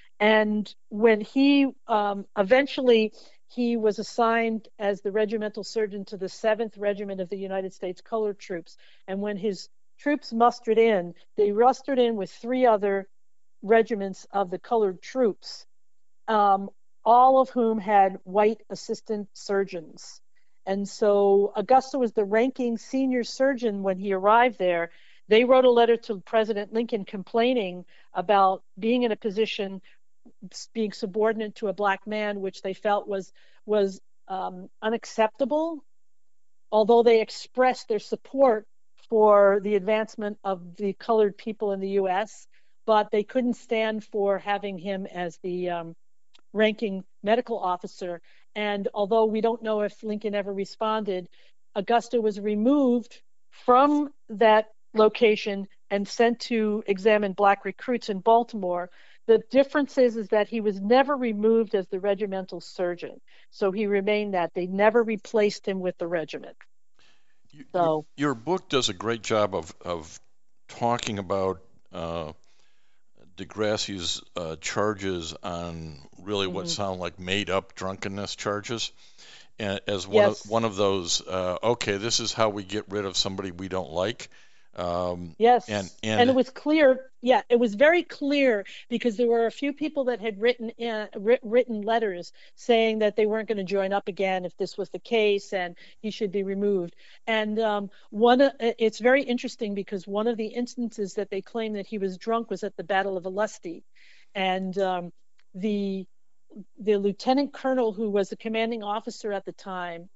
And when he um, eventually he was assigned as the regimental surgeon to the seventh Regiment of the United States Colored Troops. And when his troops mustered in, they mustered in with three other regiments of the colored troops, um, all of whom had white assistant surgeons. And so Augusta was the ranking senior surgeon when he arrived there. They wrote a letter to President Lincoln complaining about being in a position, being subordinate to a black man, which they felt was was um, unacceptable, although they expressed their support for the advancement of the colored people in the U S, but they couldn't stand for having him as the um, ranking medical officer. And although we don't know if Lincoln ever responded, Augusta was removed from that location and sent to examine black recruits in Baltimore. The difference is, is that he was never removed as the regimental surgeon. So he remained that. They never replaced him with the regiment. You, so your, your book does a great job of, of talking about uh, de Grasse's uh, charges on really what mm-hmm. sound like made-up drunkenness charges. And as one, yes. of, one of those, uh, okay, this is how we get rid of somebody we don't like. Um, yes, and, and and it was clear. Yeah, it was very clear because there were a few people that had written in, written letters saying that they weren't going to join up again if this was the case, and he should be removed. And um, one, it's very interesting because one of the instances that they claimed that he was drunk was at the Battle of Olustee, and um, the the lieutenant colonel who was the commanding officer at the time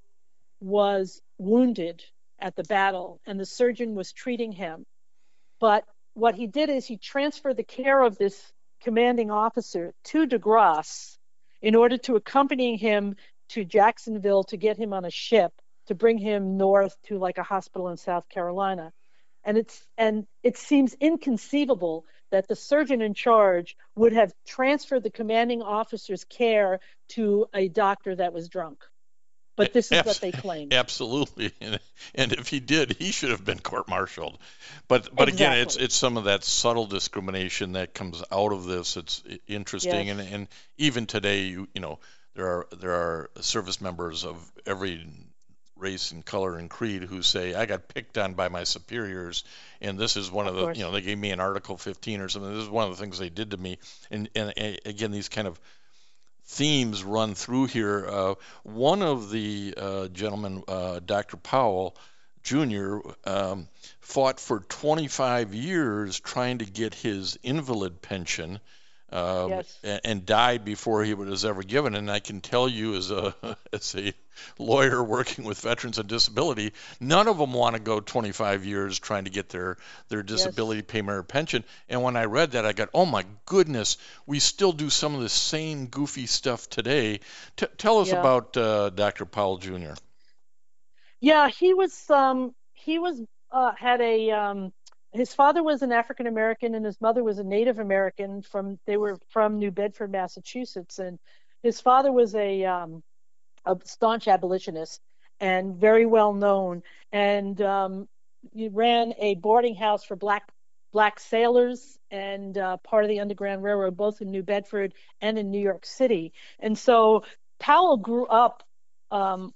was wounded at the battle, and the surgeon was treating him. But what he did is he transferred the care of this commanding officer to de Grasse in order to accompany him to Jacksonville to get him on a ship to bring him north to like a hospital in South Carolina. And it's and it seems inconceivable that the surgeon in charge would have transferred the commanding officer's care to a doctor that was drunk. But this is Abs- what they claim. Absolutely, and, and if he did, he should have been court-martialed. But but exactly. again, it's it's some of that subtle discrimination that comes out of this. It's interesting, yes. and, and even today, you you know, there are there are service members of every race and color and creed who say, I got picked on by my superiors, and this is one of, of the course. you know they gave me an Article fifteen or something. This is one of the things they did to me, and and, and again, these kind of themes run through here. Uh, one of the uh, gentlemen, uh, Doctor Powell Junior, um, fought for twenty-five years trying to get his invalid pension, um, yes. and, and died before he was ever given. And I can tell you, as a as a lawyer working with veterans on disability, none of them want to go twenty-five years trying to get their their disability yes. payment or pension. And when I read that, I got, oh my goodness, we still do some of the same goofy stuff today. T- tell us yeah. about uh, Doctor Powell Junior Yeah, he was um, he was uh, had a um, his father was an African American and his mother was a Native American from they were from New Bedford, Massachusetts, and his father was a um, a staunch abolitionist and very well known, and um, he ran a boarding house for black black sailors and uh, part of the Underground Railroad, both in New Bedford and in New York City. And so Powell grew up um,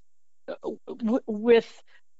w- with,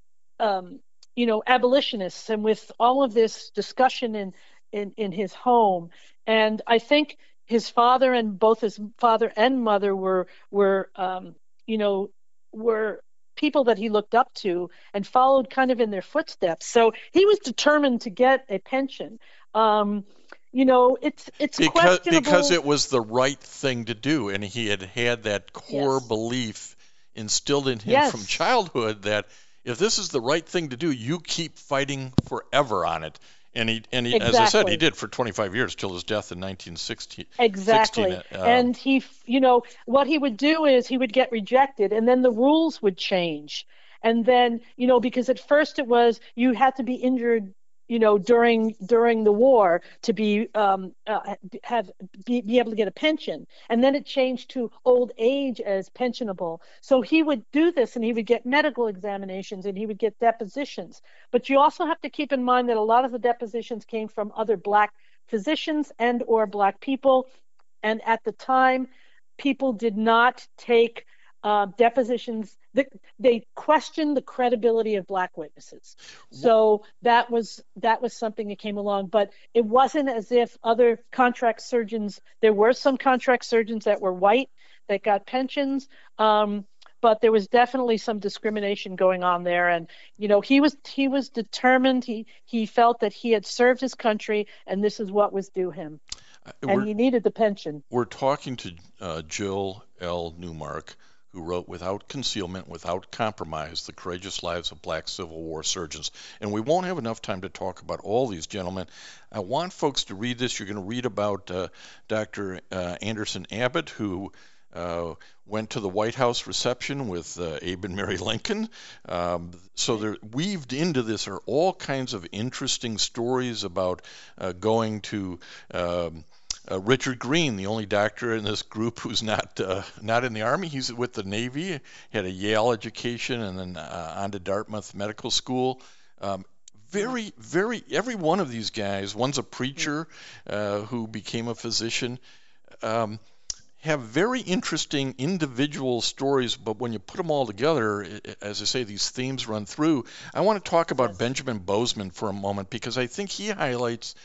um, you know, abolitionists and with all of this discussion in, in, in his home. And I think his father and both his father and mother were, were um, you know, were people that he looked up to and followed kind of in their footsteps. So he was determined to get a pension. Um, you know, it's it's because, questionable. Because it was the right thing to do, and he had had that core Yes. belief instilled in him Yes. from childhood that if this is the right thing to do, you keep fighting forever on it. And he, and he, as I said, he Exactly. did for twenty-five years till his death in nineteen sixty. Exactly. sixteen, uh, And he, you know, what he would do is he would get rejected and then the rules would change. And then, you know, because at first it was you had to be injured, you know, during during the war to be um, uh, have be, be able to get a pension. And then it changed to old age as pensionable. So he would do this and he would get medical examinations and he would get depositions. But you also have to keep in mind that a lot of the depositions came from other black physicians and or black people. And at the time, people did not take uh, depositions. They, they questioned the credibility of black witnesses. So that was that was something that came along. But it wasn't as if other contract surgeons. There were some contract surgeons that were white that got pensions. Um, but there was definitely some discrimination going on there, and you know he was he was determined. He he felt that he had served his country, and this is what was due him, and we're, he needed the pension. we're talking to uh, Jill L. Newmark, who wrote Without Concealment, Without Compromise, The Courageous Lives of Black Civil War Surgeons. And we won't have enough time to talk about all these gentlemen. I want folks to read this. You're going to read about uh, Doctor Uh, Anderson Abbott, who uh, went to the White House reception with uh, Abe and Mary Lincoln. Um, so they're weaved into this are all kinds of interesting stories about uh, going to um, Uh, Richard Green, the only doctor in this group who's not uh, not in the Army. He's with the Navy, had a Yale education, and then uh, on to Dartmouth Medical School. Um, very, very, every one of these guys, one's a preacher uh, who became a physician, um, have very interesting individual stories, but when you put them all together, as I say, these themes run through. I want to talk about Yes. Benjamin Bozeman for a moment, because I think he highlights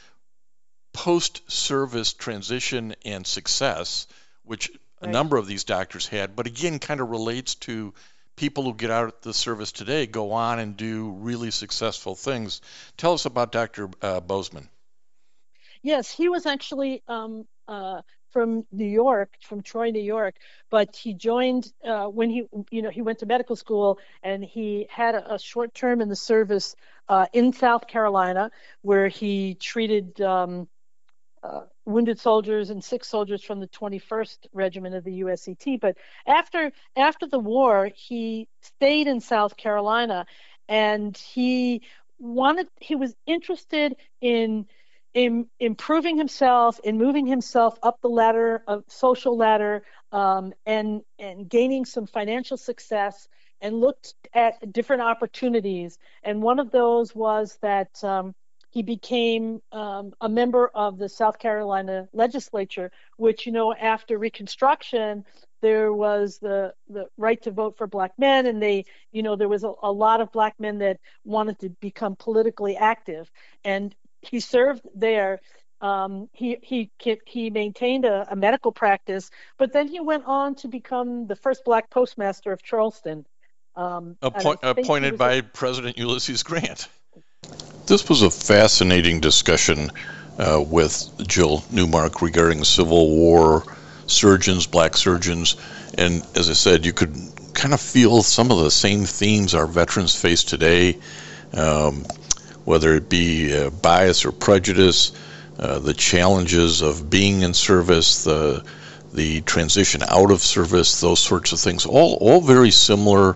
post-service transition and success, which a Right. number of these doctors had, but again kind of relates to people who get out of the service today, go on and do really successful things. Tell us about Doctor Uh, Bozeman. Yes, he was actually um, uh, from New York, from Troy, New York, but he joined uh, when he, you know, he went to medical school, and he had a, a short term in the service uh, in South Carolina, where he treated um, uh, wounded soldiers and sick soldiers from the twenty-first Regiment of the U S C T. But after after the war, he stayed in South Carolina, and he wanted he was interested in in improving himself, in moving himself up the ladder of social ladder, um, and and gaining some financial success, and looked at different opportunities. And one of those was that um, he became um, a member of the South Carolina legislature, which, you know, after Reconstruction, there was the, the right to vote for black men, and they, you know, there was a, a lot of black men that wanted to become politically active. And he served there. Um, he he he maintained a, a medical practice, but then he went on to become the first black postmaster of Charleston. Um, Appoint, and I think he appointed was by a- President Ulysses Grant. This was a fascinating discussion uh, with Jill Newmark regarding Civil War surgeons, black surgeons, and as I said, you could kind of feel some of the same themes our veterans face today, um, whether it be uh, bias or prejudice, uh, the challenges of being in service, the the transition out of service, those sorts of things, all all very similar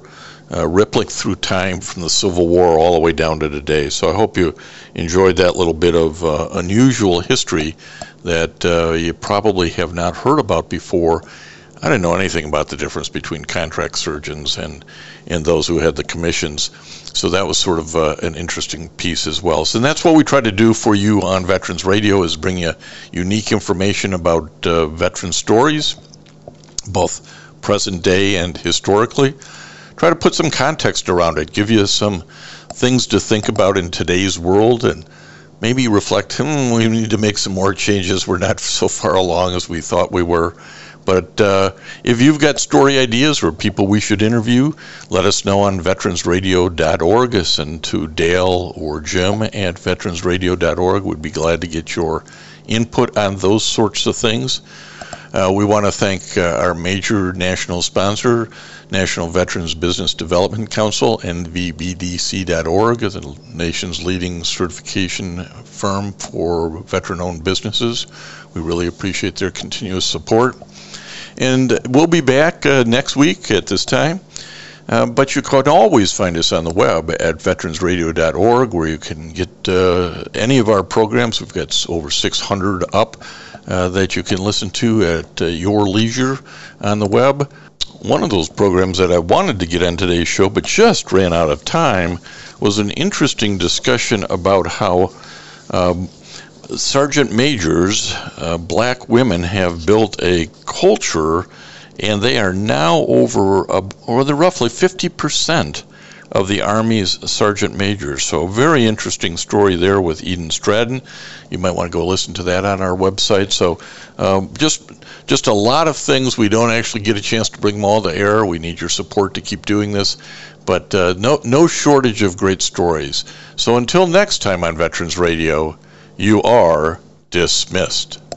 uh, rippling through time from the Civil War all the way down to today. So I hope you enjoyed that little bit of uh, unusual history that uh, you probably have not heard about before. I didn't know anything about the difference between contract surgeons and, and those who had the commissions. So that was sort of uh, an interesting piece as well. So that's what we try to do for you on Veterans Radio, is bring you unique information about uh, veteran stories, both present day and historically. Try to put some context around it, give you some things to think about in today's world, and maybe reflect, hmm, we need to make some more changes. We're not so far along as we thought we were. But uh, if you've got story ideas or people we should interview, let us know on veterans radio dot org. Send to Dale or Jim at veterans radio dot org. We'd be glad to get your input on those sorts of things. Uh, we want to thank uh, our major national sponsor, National Veterans Business Development Council, N V B D C dot org, the nation's leading certification firm for veteran-owned businesses. We really appreciate their continuous support. And we'll be back uh, next week at this time. Uh, but you can always find us on the web at veterans radio dot org, where you can get uh, any of our programs. We've got over six hundred up uh, that you can listen to at uh, your leisure on the web. One of those programs that I wanted to get on today's show but just ran out of time was an interesting discussion about how um, sergeant majors, uh, black women, have built a culture, and they are now over, uh, or they're roughly fifty percent of the Army's sergeant majors. So a very interesting story there with Eden Stratton. You might want to go listen to that on our website. So um, just just a lot of things. We don't actually get a chance to bring them all to air. We need your support to keep doing this. But uh, no, no shortage of great stories. So until next time on Veterans Radio, you are dismissed.